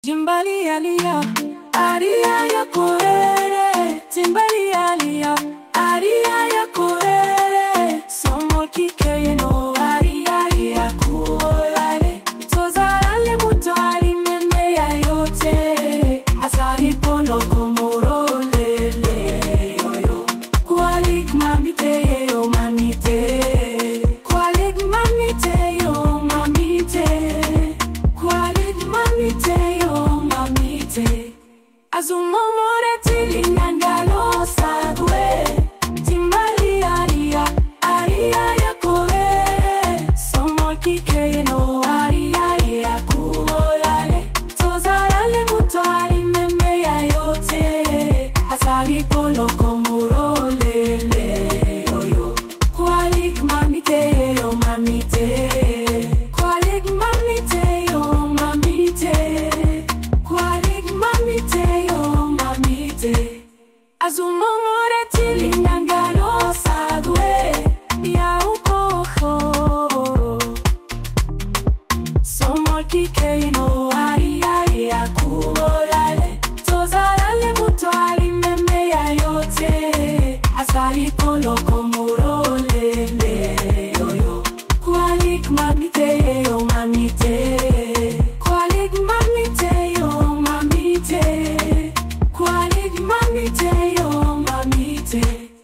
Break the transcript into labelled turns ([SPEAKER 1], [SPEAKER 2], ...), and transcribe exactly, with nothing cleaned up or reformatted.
[SPEAKER 1] Jimbali alia, aria ya koere. Timbali alia, aria ya koere. Somo kike no aria ya kuolale. Tozarale muto ali mene ya yote. Asari pono komoro lele yoyo. Kwalik mamite yo mamite. Kwalik mamite yo mamite. Kwalik mamite yo mamite. Azumomore tili nangalo sadwe. Timbali aria, aria ya koe. Somo kike no aria ya kuolale. Tozarale muto ali meme ya yote. Asari polo komuro lele yoyo. Kwalik mamite yo mamite. Kwalik mamite yo mamite. Kwalik mamite yo mamite. Azumomore tili nangalo sadwe. Ya ukoho. Somo kike no aria ya kuolale. Tozarale muto ali meme ya yote. Asali polo komuro lele yoyo. Kwalik mamite yo mamite.